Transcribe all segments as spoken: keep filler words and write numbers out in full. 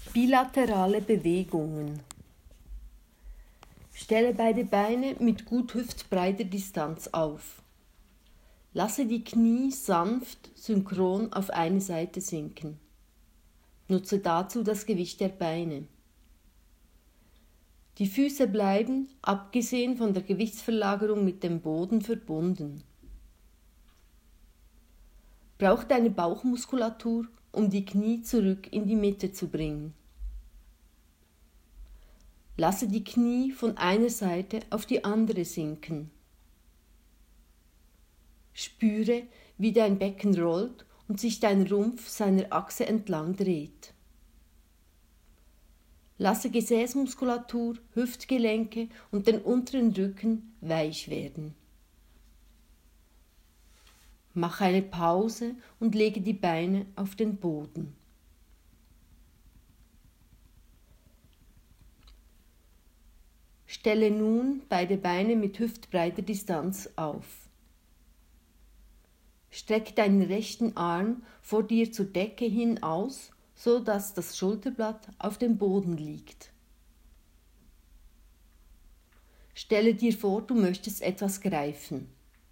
Bilaterale Bewegungen. Stelle beide Beine mit gut hüftbreiter Distanz auf. Lasse die Knie sanft synchron auf eine Seite sinken. Nutze dazu das Gewicht der Beine. Die Füße bleiben, abgesehen von der Gewichtsverlagerung, mit dem Boden verbunden. Brauch deine Bauchmuskulatur, um die Knie zurück in die Mitte zu bringen. Lasse die Knie von einer Seite auf die andere sinken. Spüre, wie dein Becken rollt und sich dein Rumpf seiner Achse entlang dreht. Lasse Gesäßmuskulatur, Hüftgelenke und den unteren Rücken weich werden. Mach eine Pause und lege die Beine auf den Boden. Stelle nun beide Beine mit hüftbreiter Distanz auf. Streck deinen rechten Arm vor dir zur Decke hin aus, so dass das Schulterblatt auf dem Boden liegt. Stelle dir vor, du möchtest etwas greifen.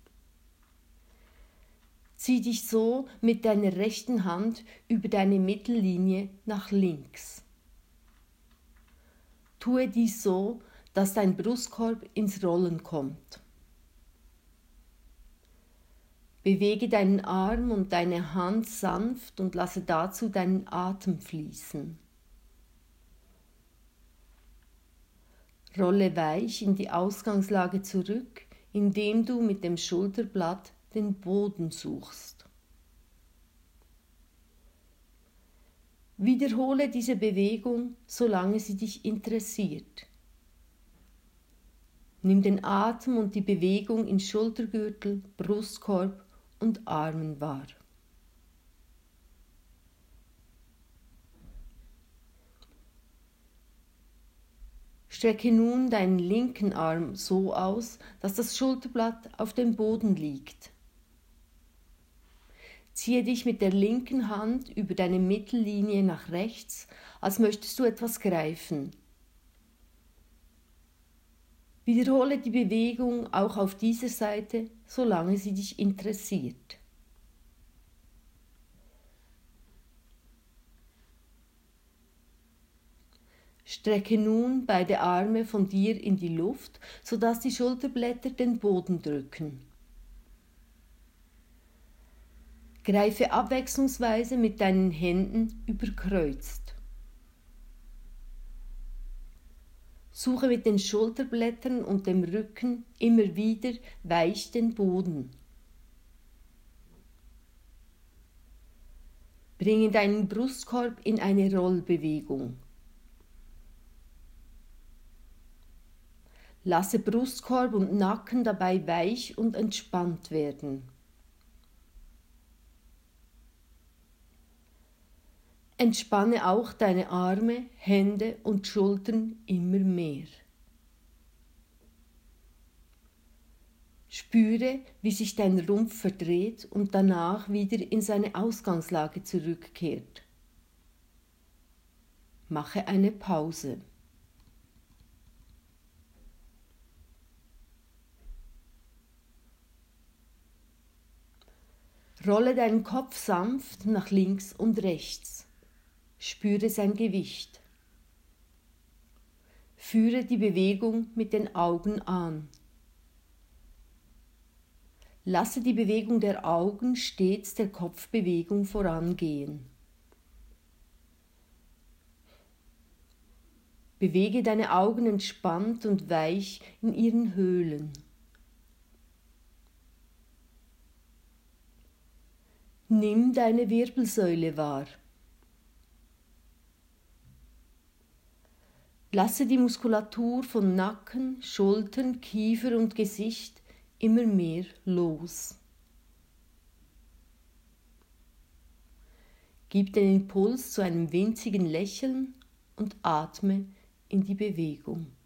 Zieh dich so mit deiner rechten Hand über deine Mittellinie nach links. Tue dies so, dass dein Brustkorb ins Rollen kommt. Bewege deinen Arm und deine Hand sanft und lasse dazu deinen Atem fließen. Rolle weich in die Ausgangslage zurück, indem du mit dem Schulterblatt den Boden suchst. Wiederhole diese Bewegung, solange sie dich interessiert. Nimm den Atem und die Bewegung in Schultergürtel, Brustkorb und Armen wahr. Strecke nun deinen linken Arm so aus, dass das Schulterblatt auf dem Boden liegt. Ziehe dich mit der linken Hand über deine Mittellinie nach rechts, als möchtest du etwas greifen. Wiederhole die Bewegung auch auf dieser Seite, solange sie dich interessiert. Strecke nun beide Arme von dir in die Luft, sodass die Schulterblätter den Boden drücken. Greife abwechslungsweise mit deinen Händen überkreuzt. Suche mit den Schulterblättern und dem Rücken immer wieder weich den Boden. Bringe deinen Brustkorb in eine Rollbewegung. Lasse Brustkorb und Nacken dabei weich und entspannt werden. Entspanne auch deine Arme, Hände und Schultern immer mehr. Spüre, wie sich dein Rumpf verdreht und danach wieder in seine Ausgangslage zurückkehrt. Mache eine Pause. Rolle deinen Kopf sanft nach links und rechts. Spüre sein Gewicht. Führe die Bewegung mit den Augen an. Lasse die Bewegung der Augen stets der Kopfbewegung vorangehen. Bewege deine Augen entspannt und weich in ihren Höhlen. Nimm deine Wirbelsäule wahr. Lasse die Muskulatur von Nacken, Schultern, Kiefer und Gesicht immer mehr los. Gib den Impuls zu einem winzigen Lächeln und atme in die Bewegung.